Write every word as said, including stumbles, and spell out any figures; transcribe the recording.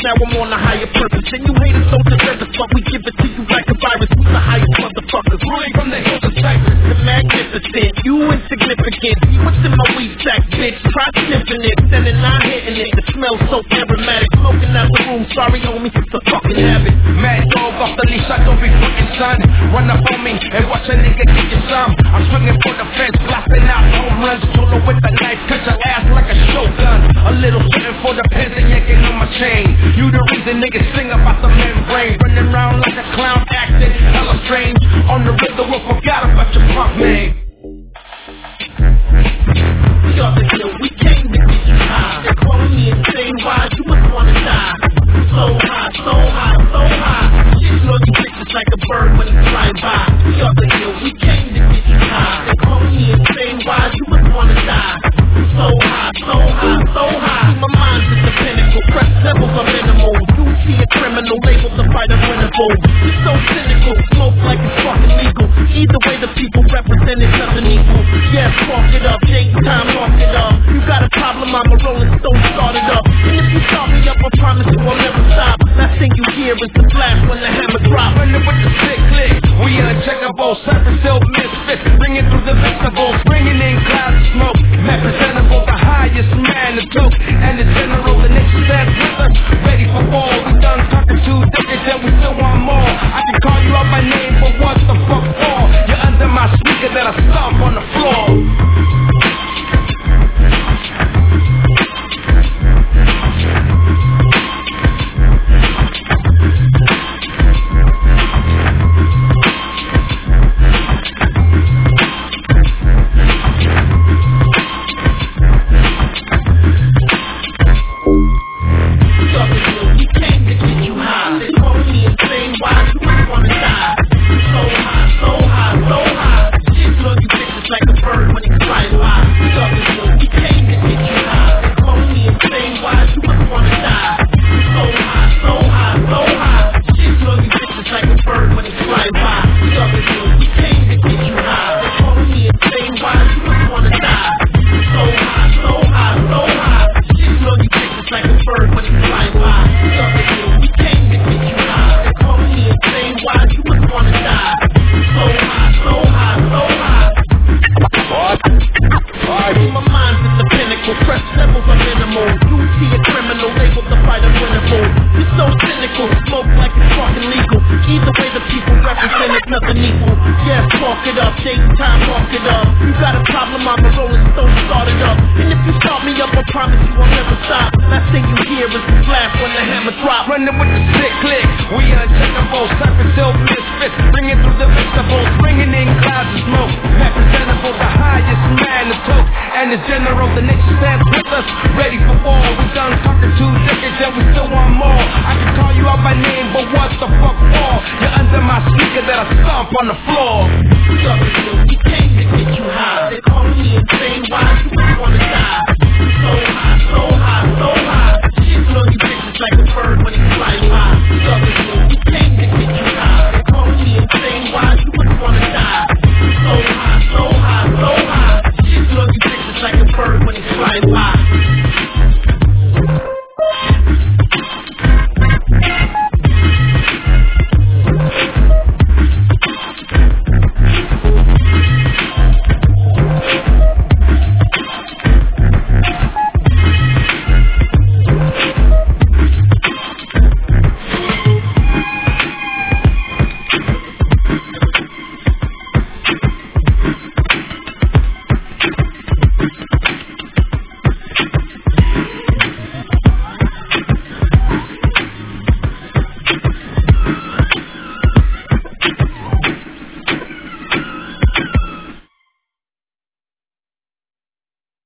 now I'm on a higher purpose. And you haters don't deserve us, but we give it to you like a virus. Who's the highest motherfuckers? Ruling from the hills of Cyprus. The magnificent, you insignificant. See what's in my weed sack, bitch. Try sniffing it, sending not hitting it. The smell so aromatic. Smoking out the room, sorry homie, it's a fucking habit. Mad dog off the leash, I don't be fucking son. Run up on me and watch a nigga get you some. I'm swinging for the fence, blasting out home runs. Solo with the knife, cut your ass like a shotgun. A little something for the pins and yanking on my chain. You the reason niggas sing about the membrane. Running around like a clown, acting hella strange. On the rhythm, we forgot about your punk name. We off the hill, we came to get you high. They're calling me insane, why you must wanna die. So high, so high, so high. Shit on you bitches like a bird when you fly by. We off the hill, we came to get you high. They're calling me insane, why you must wanna die. So high, so high, so high. My mind's at the pinnacle, press levels are minimal. You see a criminal labeled the fight of winnable. You're so cynical, smoke like it's fucking legal. Either way the people represent is nothing equal. Yes, walk it up, take time, walk it up. You got a problem, I'm a rolling stone, start it up. And if you start me up, I promise you I'll never stop. Last thing you hear is the blast when the hammer drop. Running with the sick click, we uncheckable. Surface still misfits, bringing through the vegetables, bringing in clouds of smoke. Man presentable, the highest man, the took, and the general, the nature stands with us. Ready for war, we done talking two decades and we still want more. I can call you out by name, but what the fuck for? You're under my speaker that I stomp on the floor. Running with the sick click, we uncheckable. Surface still misfits, bringing through the vegetables, bringing in clouds of smoke. Representable, the highest man, the toke, and the general, the nature stands with us. Ready for war, we done talking two decades and we still want more. I can call you out by name, but what the fuck for? You're under my speaker that I stomp on the floor.